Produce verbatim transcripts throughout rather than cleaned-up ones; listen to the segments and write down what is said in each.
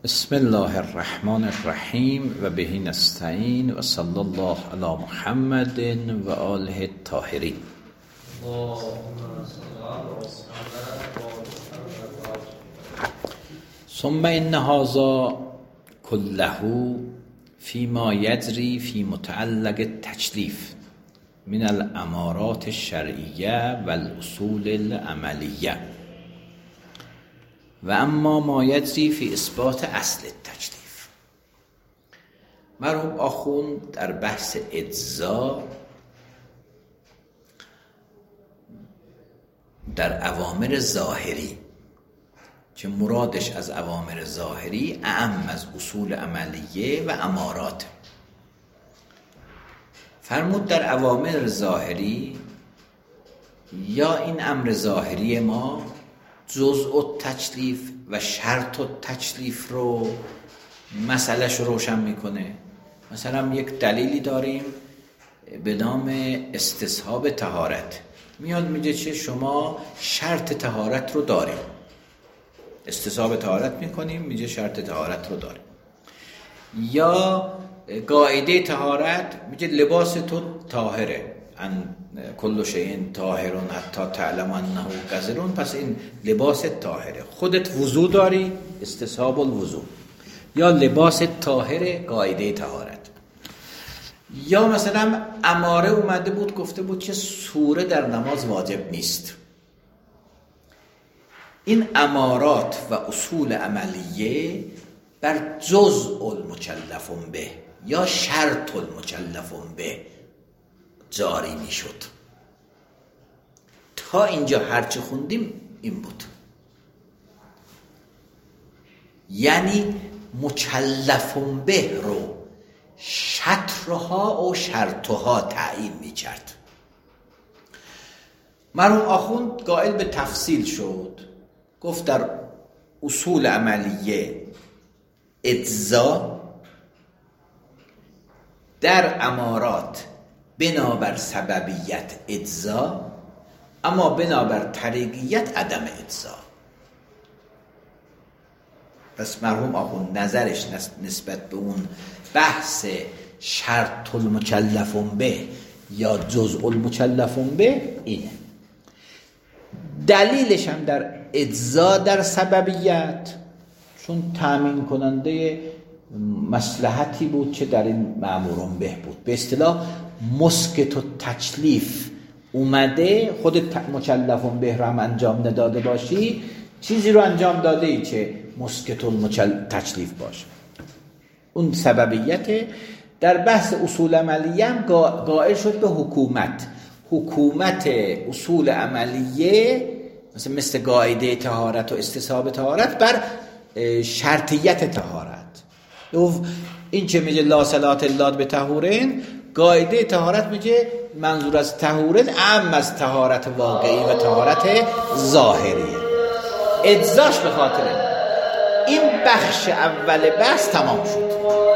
بسم الله الرحمن الرحیم و به نستعین و صلی الله علی محمد و آله الطاهرین. ثم ان هذا كله فيما يجري في متعلق التشریف من الامارات الشرعیه و الاصول العملیه و اما ما یجری فی اثبات اصل التشریف. مرحوم آخوند در بحث اجزا در اوامر ظاهری که مرادش از اوامر ظاهری اعم از اصول عملیه و امارات، فرمود در اوامر ظاهری یا این امر ظاهری ما جزء التکلیف و شرط التکلیف رو مسئلهش رو روشن میکنه. مثلا یک دلیلی داریم به نام استصحاب طهارت، میاد میگه چه شما شرط طهارت رو داریم، استصحاب طهارت میکنیم، میگه شرط طهارت رو داریم. یا قاعده طهارت میگه لباس تو طاهره، ان کل شیء طاهر حتی تعلم انه قذر، پس این لباس طاهره. خودت وضو داری، استصحاب الوضو، یا لباس طاهره، قاعده طهارت. یا مثلا اماره اومده بود گفته بود که سوره در نماز واجب نیست. این امارات و اصول عملیه بر جزء المکلف به یا شرط المکلف به جاری می شد. تا اینجا هرچی خوندیم این بود، یعنی مکلف به رو شطرها و شرطها تعیین می کرد. مرحوم آخوند قائل به تفصیل شد، گفت در اصول عملیه اجزا، در امارات بنابر سببیت اجزا، اما بنابر طریقیت عدم اجزا. پس مرحوم آخوند نظرش نسبت به اون بحث شرط المکلف به یا جزء المکلف به اینه. دلیلش هم در اجزا در سببیت، چون تامین کننده مصلحتی بود که در این مأمورون به بود. به اصطلاح مسکت و تکلیف اومده، خود مکلفون به رو هم انجام نداده باشی، چیزی رو انجام داده ای که مسکت و تکلیف باشه. اون سببیت. در بحث اصول عملیه هم قائل شد به حکومت. حکومت اصول عملیه مثل مثل قاعده طهارت و استصحاب طهارت بر شرطیت طهارت. این که میگه لا صلاة الا بطهورین، قاعده طهارت میگه منظور از طهورین اعم از طهارت واقعی و طهارت ظاهریه. اجزاش به خاطر این بخش اول بحث تمام شد.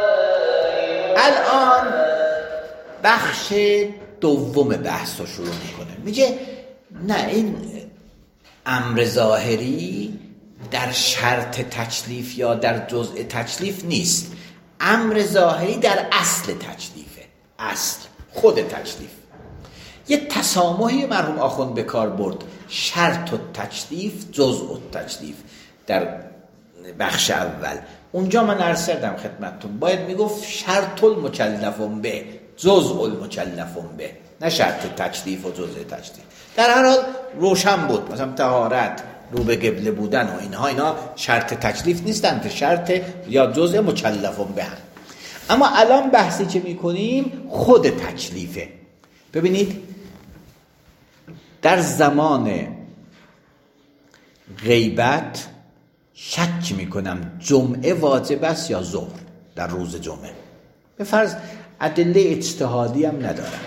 الان بخش دوم بحث رو شروع میکنه. میگه نه، این امر ظاهری در شرط تکلیف یا در جزء تکلیف نیست. امر ظاهری در اصل تکلیفه، اصل خود تکلیف. یه تسامحی مرحوم آخوند به کار برد، شرط التکلیف جزء التکلیف در بخش اول. اونجا من عرض کردم خدمتتون باید میگفت شرط المکلف به جزء المکلف به، نه شرط تکلیف و جزء تکلیف. در هر حال روشن بود، مثلا طهارت، رو به قبله بودن و اینها اینا شرط تکلیف نیستن، که شرط یا جزء مکلف به هم. اما الان بحثی که میکنیم خود تکلیفه. ببینید در زمان غیبت شک میکنم جمعه واجب است یا ظهر در روز جمعه. به فرض ادله اجتهادی هم ندارم،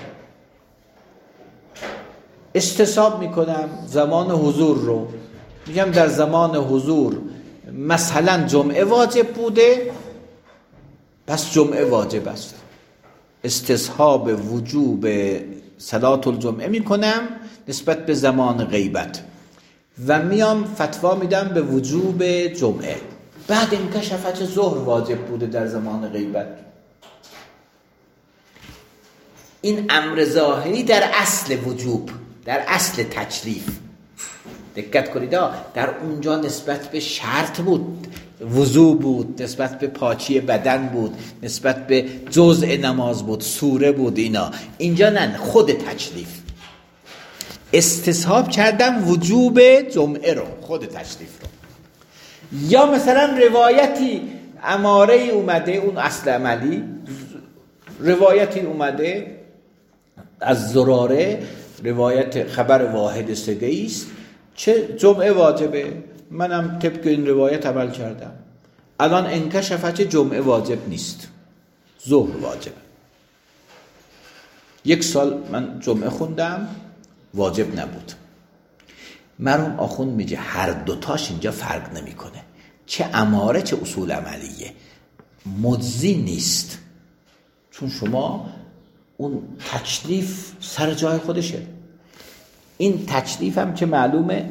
استصحاب میکنم زمان حضور رو، میگم در زمان حضور مثلا جمعه واجب بوده، پس جمعه واجب است. استصحاب وجوب صلاة الجمعه میکنم نسبت به زمان غیبت و میام فتوا میدم به وجوب جمعه. بعد انکشف چه ظهر واجب بوده در زمان غیبت. این امر ظاهری در اصل وجوب، در اصل تکلیف دقت کنید، در اونجا نسبت به شرط بود، وضو بود، نسبت به پاکی بدن بود، نسبت به جزء نماز بود، سوره بود. اینا اینجا نه، خود تکلیف. استصحاب کردم وجوب جمعه رو، خود تکلیف رو. یا مثلا روایتی اماره اومده، اون اصل عملی، روایتی اومده از زراره، روایت خبر واحد سگهی است چه جمعه واجبه، منم طبق این روایت عمل کردم. الان انکشف چه جمعه واجب نیست، ظهر واجبه. یک سال من جمعه خوندم واجب نبود. مرحوم آخوند میگه هر دوتاش اینجا فرق نمیکنه، چه اماره چه اصول عملیه، مجزی نیست، چون شما اون تکلیف سر جای خودشه. این تکلیف هم که معلومه،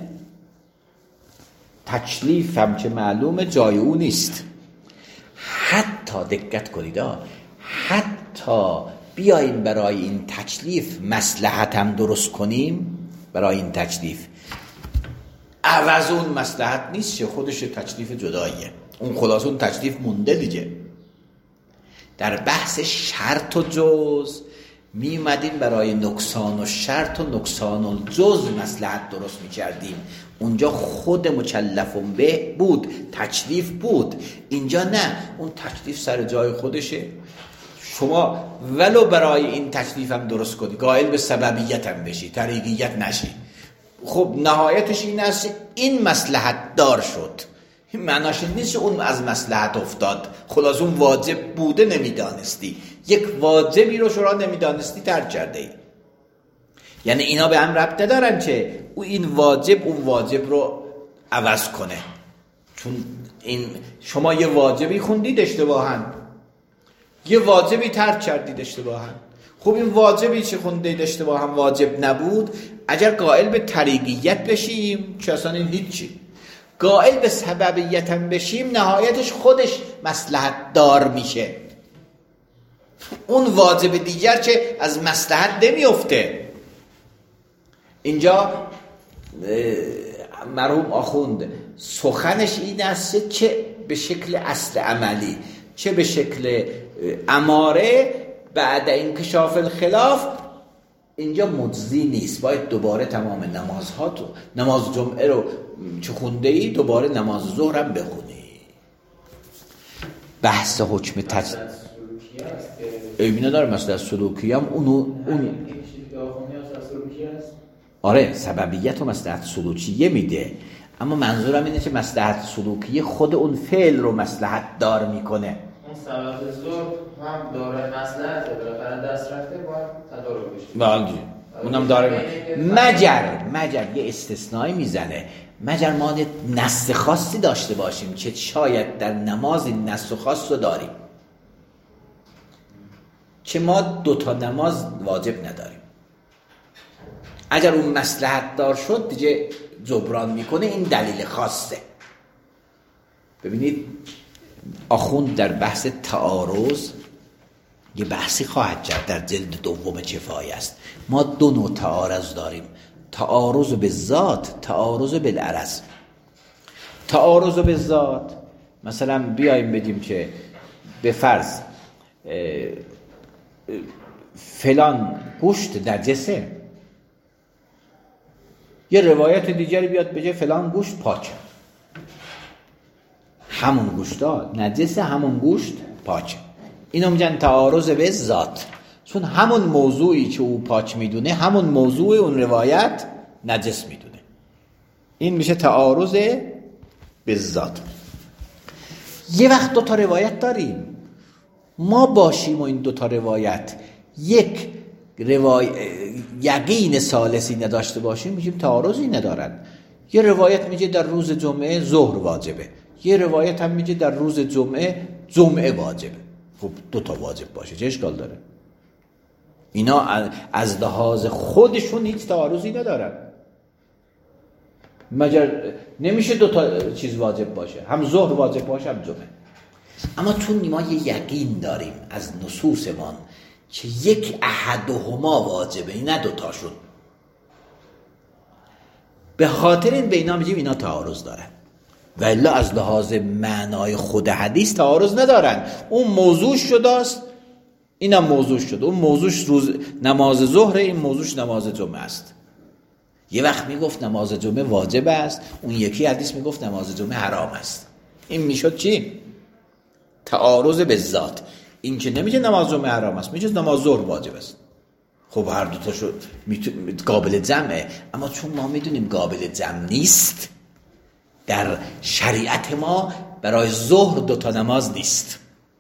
تکلیف هم که معلومه جای او نیست. حتی دقت کنید، حتی بیاییم برای این تکلیف مصلحت هم درست کنیم، برای این تکلیف عوض اون مصلحت نیست که خودش تکلیف جداییه، اون خلاص اون تکلیف مونده دیگه. در بحث شرط و جز می اومدیم برای نقصان و شرط و نقصان و جز مصلحت درست می کردیم. اونجا خود مکلفون به بود، تکلیف بود. اینجا نه، اون تکلیف سر جای خودشه. شما ولو برای این تکلیف هم درست کنی، قائل به سببیت هم بشی، طریقیت نشی، خب نهایتش این است این مصلحت دار شد. این معناش نیست اون از مصلحت افتاد، خلاص اون واجب بوده نمیدانستی، یک واجبی رو شما نمیدانستی ترک کرده ای. یعنی اینا به هم ربط ندارن که او این واجب اون واجب رو عوض کنه. چون این شما یه واجبی خوندید اشتباهاً، یه واجبی ترک کردید اشتباهاً. خب این واجبی چه خوندید اشتباهاً واجب نبود، اگر قائل به طریقیت بشیم که اصلا این هیچی، قائل به سببیت هم بشیم نهایتش خودش مصلحت دار میشه. اون واجب دیگر که از مصلحت نمیفته. اینجا مرحوم آخوند سخنش این است چه به شکل اصل عملی چه به شکل اماره بعد انکشاف الخلاف اینجا مجزی نیست، باید دوباره تمام نمازها تو نماز جمعه رو چه خونده ای دوباره نماز ظهر هم بخونی. بحث حکم تج ایمینه داره مثلا سلوکی هم اونو اون آره سببیت و مصلحت سلوکیه میده، اما منظورم اینه که مصلحت سلوکیه خود اون فعل رو مصلحت دار میکنه. اون سبب ظهر هم داره مصلحته، بالاخره دست رفته باید تدارک بشه. بله اونم داره، مگر مگر یه استثنایی میزنه، مگر ما نص خاصی داشته باشیم که شاید در نماز این نص خاص رو داریم، که ما دوتا نماز واجب نداریم. اگر اون مصلحت دار شد دیگه جبران میکنه، این دلیل خاصه. ببینید آخوند در بحث تعارض یه بحثی خواهد کرد در جلد دوم کفایه است. ما دو نوع تعارض داریم، تعارض به ذات، تعارض بالعرض. تعارض به ذات مثلا بیایم بدیم که به فرض فلان گوشت نجسه، یه روایت دیگری بیاد بگه فلان گوشت پاکه، همون گوشت ها نجسه، همون گوشت پاکه. اینو میگن تعارض به ذات، چون همون موضوعی که او پاک میدونه همون موضوع اون روایت نجس میدونه. این میشه تعارض به ذات. یه وقت دو تا روایت داریم، ما باشیم و این دو تا روایت یک روایت یقین ثالثی نداشته باشیم میگیم تعارضی ندارن. یه روایت میگه در روز جمعه ظهر واجبه، یه روایت هم میگه در روز جمعه جمعه واجبه. خب دو تا واجب باشه چه اشکال داره؟ اینا از لحاظ خودشون هیچ تعارضی ندارن. مگر نمیشه دو تا چیز واجب باشه، هم ظهر واجب باشه هم جمعه. اما چون ما یه یقین داریم از نصوصمان که یک احدهما واجبه، نه دوتاشون، به خاطر این بینا میگیم اینا تعارض دارن. و الا از لحاظ معنای خود حدیث تعارض ندارن. اون موضوع شده است، اینم موضوع شده. اون موضوعش روز نماز ظهر، این موضوعش نماز جمعه است. یه وقت میگفت نماز جمعه واجب است، اون یکی حدیث میگفت نماز جمعه حرام است. این میشد چی؟ تعارض به ذات. این که نمیگه نماز جمعه حرام است، میگه نماز ظهر واجب است. خب هر دو تاشو قابل جمعه، اما چون ما میدونیم قابل جمع نیست، در شریعت ما برای ظهر دو تا نماز نیست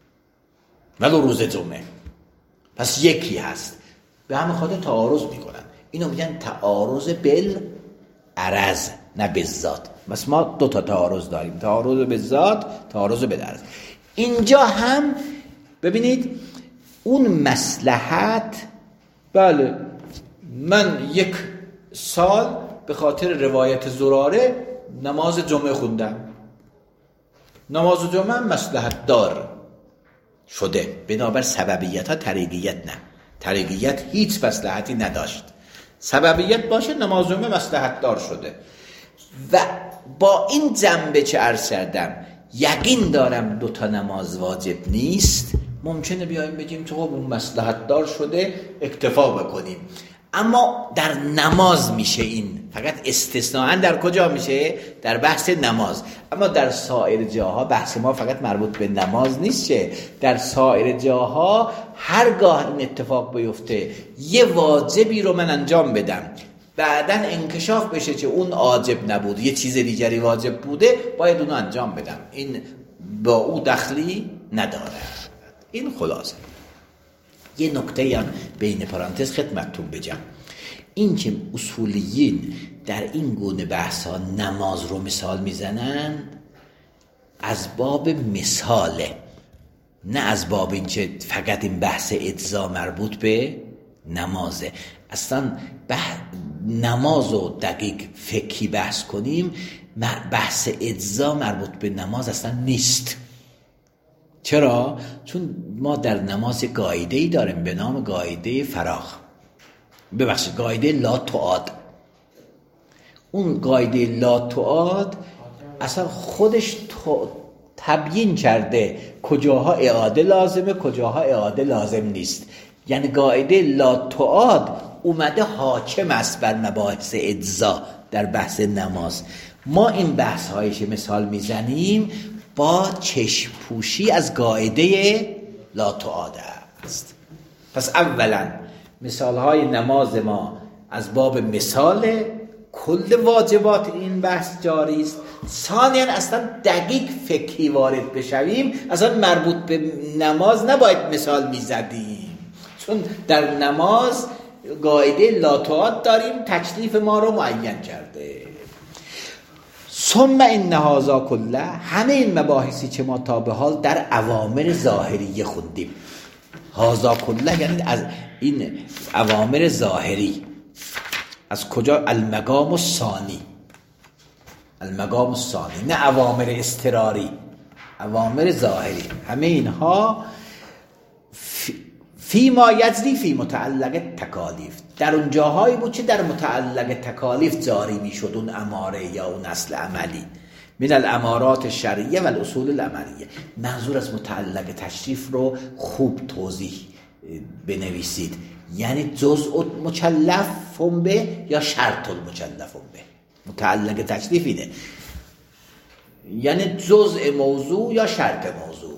ولو روز جمعه، پس یکی هست. به همین خاطر تعارض میکنن. اینو میگن تعارض بالعرض، نه بالذات. بس ما دو تا تعارض داریم، تعارض بالذات، تعارض بالعرض. اینجا هم ببینید اون مصلحت، بله من یک سال به خاطر روایت زراره نماز جمعه خوندم، نماز جمعه مصلحت دار شده، بنابر سببیت ها طریقیت نه. طریقیت هیچ مصلحتی نداشت، سببیت باشه نماز جمعه مصلحت دار شده. و با این جنبه چه عرض کردم، یقین دارم دو تا نماز واجب نیست، ممکنه بیایم بگیم تو خب اون مصلحت دار شده اکتفا بکنیم. اما در نماز میشه این، فقط استثناءً در کجا میشه؟ در بحث نماز. اما در سایر جاها بحث ما فقط مربوط به نماز نیست، چه در سایر جاها هرگاه این اتفاق بیفته یه واجبی رو من انجام بدم، بعداً انکشاف بشه که اون واجب نبود، یه چیز دیگری واجب بوده، باید اونو انجام بدم، این با او دخلی نداره. این خلاصه. یه نکته هم بین پرانتز خدمتتون بگم، این که اصولیین در این گونه بحث ها نماز رو مثال میزنن از باب مثاله، نه از باب این که فقط این بحث اجزا مربوط به نمازه. اصلا بح... نماز رو دقیق فقهی بحث کنیم، بحث اجزا مربوط به نماز اصلا نیست. چرا؟ چون ما در نماز قاعده‌ای داریم به نام قاعده فراغ، ببخشید قاعده لا تعاد. اون قاعده لا تعاد اصلا خودش تبیین کرده کجاها اعاده لازمه، کجاها اعاده لازم نیست. یعنی قاعده لا تعاد اومده حاکم است بر مباحث اجزا در بحث نماز. ما این بحث هایش مثال میزنیم با چشم پوشی از قاعده لا تعاد است. پس اولا مثال های نماز ما از باب مثال، کل واجبات این بحث جاری است. ثانیا اصلا دقیق فقهی وارد بشویم، اصلا مربوط به نماز نباید مثال میزدیم، چون در نماز قاعده لا تعاد داریم، تکلیف ما رو معین کرده. ثم ان هذا کله، همه این مباحثی که ما تا به حال در اوامر ظاهریه خوندیم، هذا کله یعنی از این اوامر ظاهری، از کجا؟ المقام الثانی، المقام الثانی، نه اوامر اضطراری، اوامر ظاهری. همه اینها فی ما یجری فی متعلق تکالیف، در اون جاهایی بود که در متعلق تکالیف جاری می شد اون اماره یا اون اصل عملی، من الامارات شرعیه و الاصول العملیه. منظور از متعلق تشریف رو خوب توضیح بنویسید، یعنی جزء مکلف به یا شرط المکلف به. متعلق تشریف اینه، یعنی جزء موضوع یا شرط موضوع.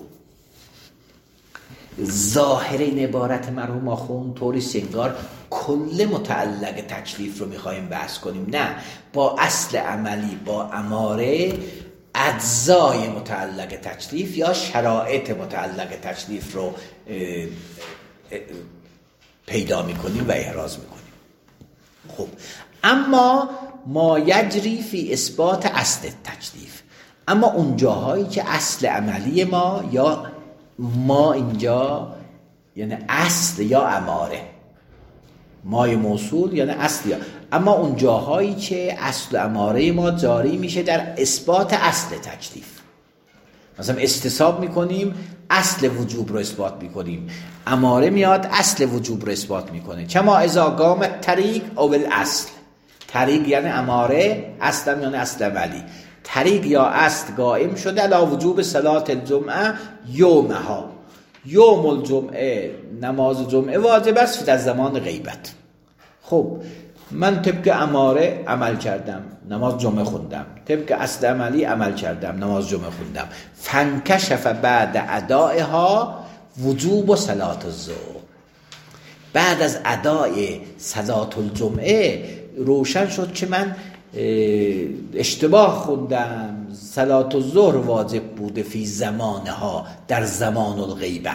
ظاهر این عبارت مرحوم آخوند طوری سنگار کل متعلق تکلیف رو میخواییم بحث کنیم، نه، با اصل عملی، با اماره، اجزای متعلق تکلیف یا شرایط متعلق تکلیف رو اه اه پیدا میکنیم و احراز میکنیم. خب اما ما یجری فی اثبات اصل تکلیف، اما اون جاهایی که اصل عملی ما یا ما اینجا یعنی اصل یا اماره، مای موصول یعنی اصلی. اما اون جاهایی که اصل اماره ما جاری میشه در اثبات اصل تکلیف، مثلا استصحاب میکنیم اصل وجوب رو اثبات میکنیم، اماره میاد اصل وجوب رو اثبات میکنه. کما اذا قامت طریق او الاصل، طریق یعنی اماره، اصل یعنی اصل عملی. طریق یا اصل قائم شده علی وجوب صلات الجمعه یومها، یوم الجمعه نماز جمعه واجب است در زمان غیبت. خب من طبق اماره عمل کردم، نماز جمعه خوندم، طبق اصل عملی عمل کردم، نماز جمعه خوندم. فانکشف بعد ادائها وجوب و صلات الظهر، بعد از ادای صلات الجمعه روشن شد که من اشتباه خوندم، صلات الظهر واجب بوده فی زمانها، در زمان الغیبه.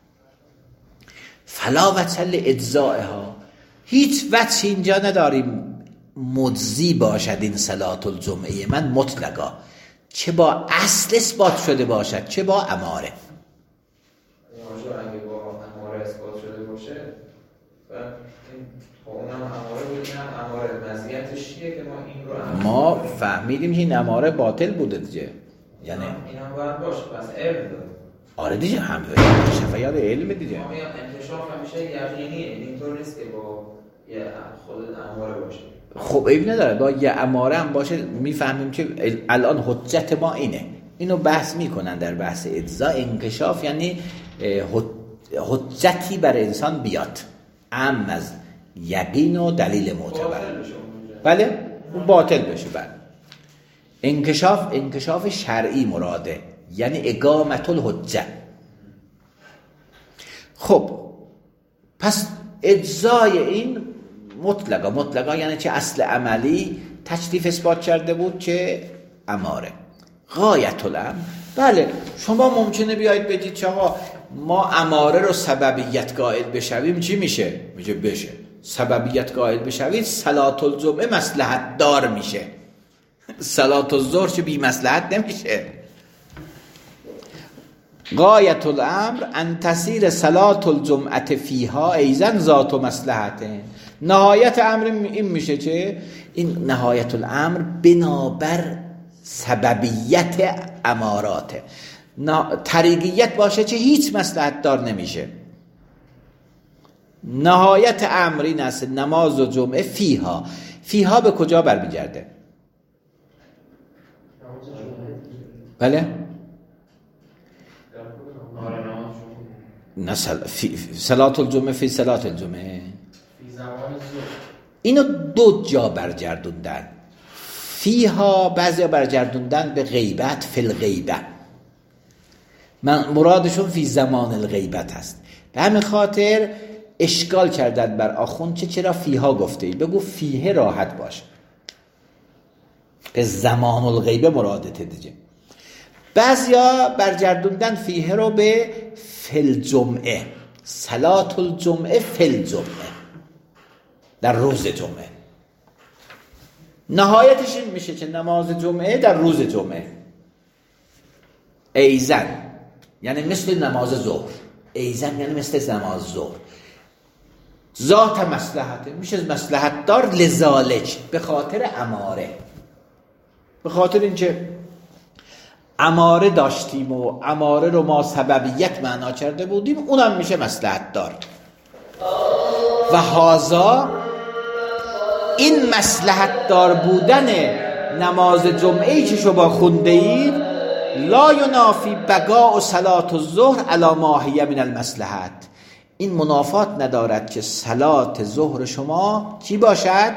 فلا وجه لاجزائها، هیچ وجه اینجا نداریم مجزی باشد این صلات الجمعه من مطلقا، چه با اصل اثبات شده باشد چه با اماره. اگه با اماره اثبات شده باشه و خب اونم اماره بود، اینم اماره، مزیتش چیه که ما این رو اماره ما فهمیدیم که این اماره باطل بوده دیگه، یعنی این هم باید باشه، پس علم داره. آره دیگه، همه شفایات علم دیگه. ما میگم انکشاف همیشه یقینیه، اینطور نیست که با یه خود اماره باشه. خب عیب نداره با یه اماره هم باشه، میفهمیم که الان حجت ما اینه. اینو بحث میکنن در بحث اجزا، انکشاف یعنی حجتی بر انسان بیاد ام از یقین و دلیل معتبر، بله اون باطل بشه. بله انکشاف، انکشاف شرعی مراده، یعنی اقامت الحجه. خب پس اجزای این مطلقا، مطلقا یعنی چه اصل عملی تکلیف اثبات کرده بود چه اماره. غایت الامر، بله شما ممکنه بیایید بگید چه آقا ما اماره رو سببیت قائل بشویم چی میشه؟ میگه بشه سببیت قائل بشوید صلات الجمعه مصلحت دار میشه، صلات الظهر چه بی مصلحت نمیشه. غایت الامر ان تسیر صلات الجمعه فیها ایزن ذات مصلحت، نهایت امر این میشه که این نهایت الامر بنابر سببیت اماراته، طریقیت باشه چه هیچ مصلحت دار نمیشه. نهایت امر این است نماز و جمعه فیها، فیها به کجا برمیگرده؟ بله نه سل... فی... صلات الجمعه فی صلات الجمعه اینو دو جا برگردوندن، فیها بعضی برگردوندن به غیبت، فی الغیبه، من مرادشون فی زمان الغیبت هست. به همین خاطر اشکال کردن بر آخوند چه چرا فیها گفته ای، بگو فیه راحت باش، به زمان الغیبه مرادته دیگه. بعضیا برگردوندن فیه رو به فی الجمعه، صلات الجمعه فی الجمعه، در روز جمعه. نهایتش این میشه که نماز جمعه در روز جمعه ایزن یعنی مثل نماز ظهر، ایزن یعنی مثل نماز ظهر، ذات مصلحته میشه مصلحت دار، لذالک به خاطر اماره، به خاطر اینکه اماره داشتیم و اماره رو ما سببیت معنا کرده بودیم، اونم میشه مصلحت دار. و هازا این مصلحت دار بودن نماز جمعه‌ای که شما خونده اید لا ینافی بقاء و صلات الظهر علی ما هی من المصلحت، این منافات ندارد که صلات ظهر شما چی باشد؟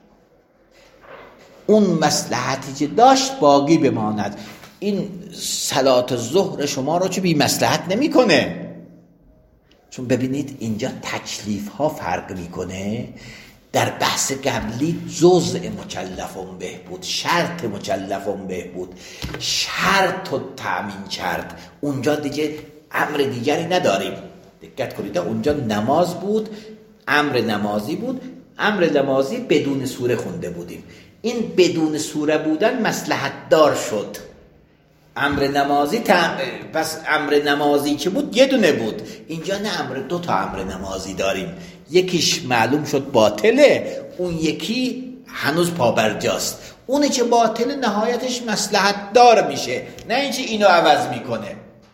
اون مصلحتی که داشت باقی بماند. این صلات ظهر شما رو چه بی مصلحت نمی کنه، چون ببینید اینجا تکلیف ها فرق میکنه. در بحث قبلی جزء مکلفون به بود، شرط مکلفون به بود، شرط رو تأمین کرد. اونجا دیگه امر دیگری نداریم. دقت کنید اونجا نماز بود، امر نمازی بود، امر نمازی بدون سوره خونده بودیم. این بدون سوره بودن مصلحت دار شد، امر نمازی تم... پس امر نمازی که بود یه دونه بود، اینجا نه، امر دو تا امر نمازی داریم، یکیش معلوم شد باطله، اون یکی هنوز پابرجاست. اونه که باطل نهایتش مصلحت دار میشه، نه اینکه اینو عوض میکنه.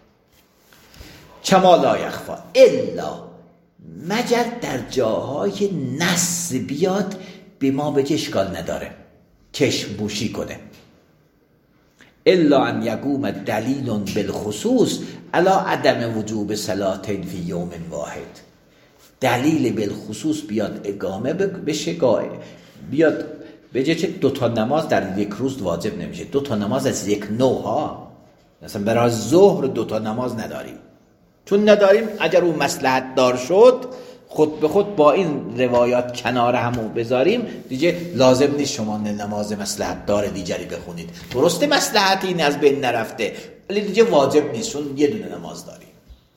کما لا یخفا الا، مگر در جاهای نص بیاد به ما بگه اشکال نداره، چشم بوشی کنه. الا ان یقوم دلیل بالخصوص علی عدم وجوب صلاتین فی یوم واحد، دلیل بالخصوص بیاد اقامه بشه، بیاد بگه که دو تا نماز در یک روز واجب نمیشه، دو تا نماز از یک نوع ها، مثلا برای ظهر دو تا نماز نداریم، چون نداریم اگر اون مصلحت دار شد خود به خود با این روایات کنار همو بذاریم دیگه لازم نیست شما نماز مصلحت دار دیگری بخونید، درسته مصلحت این از بین نرفته ولی دیگه واجب نیست چون یه دونه نماز داریم.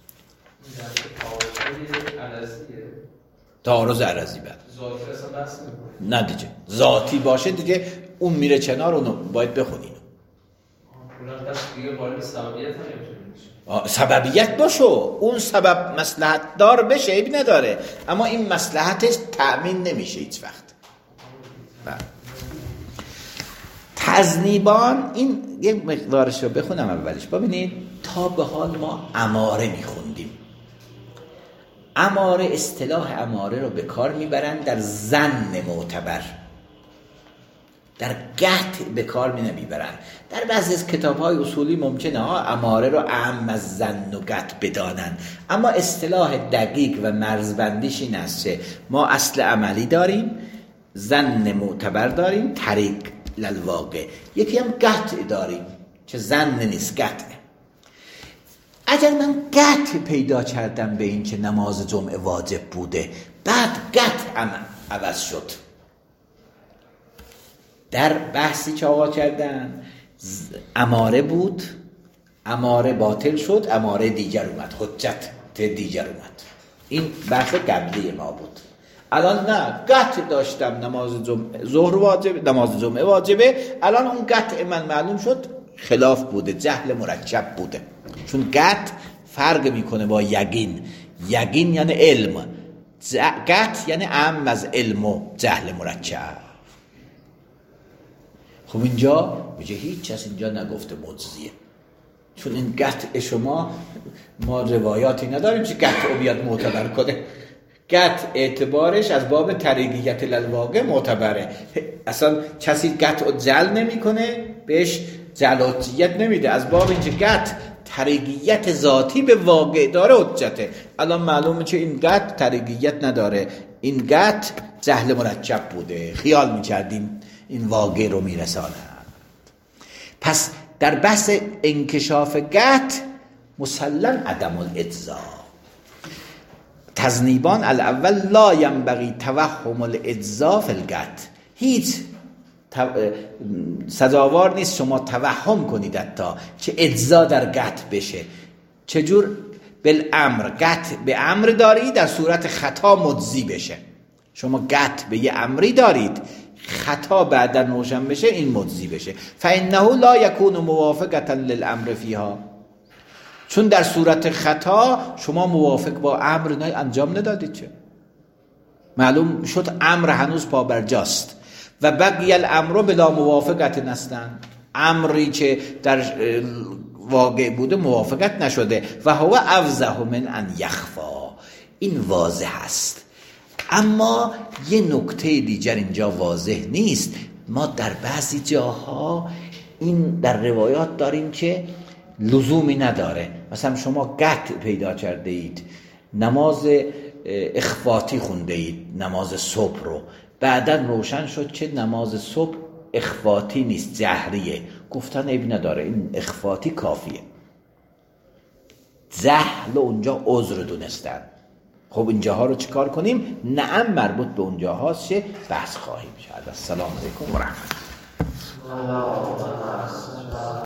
تعارض عرضی بعد ذاتی اصلا بحث نمی‌کنه، نه دیگه ذاتی باشه دیگه اون میره کنار، اونو باید بخونین. اونم پس دیگه وارد سببیت نمی‌تونه بشه، سببیت باشه، اون سبب مصلحت دار بشه عیبی نداره، اما این مصلحتش تأمین نمیشه هیچ وقت. تذنیبان این یک مقدارش رو بخونم اولش. ببینید تا به حال ما اماره میخوندیم، اماره اصطلاح اماره رو به کار میبرن در ظن معتبر، در قطع به کار می نمیبرن. در بعضی از کتاب‌های اصولی ممکنه ها اماره رو اعم از ظن و قطع بدانن، اما اصطلاح دقیق و مرزبندیش این است که ما اصل عملی داریم، ظن معتبر داریم، طریق للواقع، یکی هم قطع داریم که ظن نیست، قطع. اگر من قطع پیدا کردم به این که نماز جمعه واجب بوده، بعد قطع هم عوض شد، در بحثی که آقا کردن اماره بود، اماره باطل شد، اماره دیگر اومد، حجت دیگر اومد، این بحث قبلی ما بود. الان نه، قطع داشتم نماز جمعه ظهر واجب، نماز جمعه واجبه، الان اون قطع من معلوم شد خلاف بوده، جهل مرکب بوده، چون قطع فرق میکنه با یقین. یقین یعنی علم، قطع یعنی عام از علم و جهل مرکب. خب اینجا میگه هیچ کس اینجا نگفته مجزیه، چون این قطع شما ما روایاتی نداریم که قطع رو بیاد معتبر کنه. قطع اعتبارش از باب طریقیت للواقع معتبره، اصلا کسی قطع رو جل نمی کنه، بهش جلاتیت نمیده، از باب اینکه قطع طریقیت ذاتی به واقع داره حجته. الان معلومه که این قطع طریقیت نداره، این قطع جهل مرکب بوده، خیال میکردیم این واقع رو میرساند. پس در بحث انکشاف قطع مسلم عدم الاجزا. تذنیبان الاول لا ینبغی توهم الاجزا فی القطع، هیچ سزاوار نیست شما توهم کنید حتی که اجزا در قطع بشه. چجور؟ بالامر، قطع به امر داری در صورت خطا مجزی بشه. شما قطع به یه امری دارید، خطا بعدا روشن بشه این مجزی بشه. فانه لا یکون موافقتا للامر فیها، چون در صورت خطا شما موافق با امر نه انجام ندادید، چه معلوم شد امر هنوز پابرجاست و بقی الامر بلا موافقت نستن، امری که در واقع بوده موافقت نشده و هو افضح من ان یخفا، این واضح است. اما یه نکته دیگر اینجا واضح نیست. ما در بعضی جاها این در روایات داریم که لزومی نداره. مثلا شما قطع پیدا کرده اید، نماز اخفاتی خونده اید، نماز صبح رو، بعداً روشن شد که نماز صبح اخفاتی نیست، جهریه، گفتن عیب نداره، این اخفاتی کافیه. جهل اونجا عذر دونستن. خب اینجاها رو چیکار کنیم؟ نعم مربوط به اونجاهاست که بحث خواهیم شد. السلام علیکم و رحمت الله.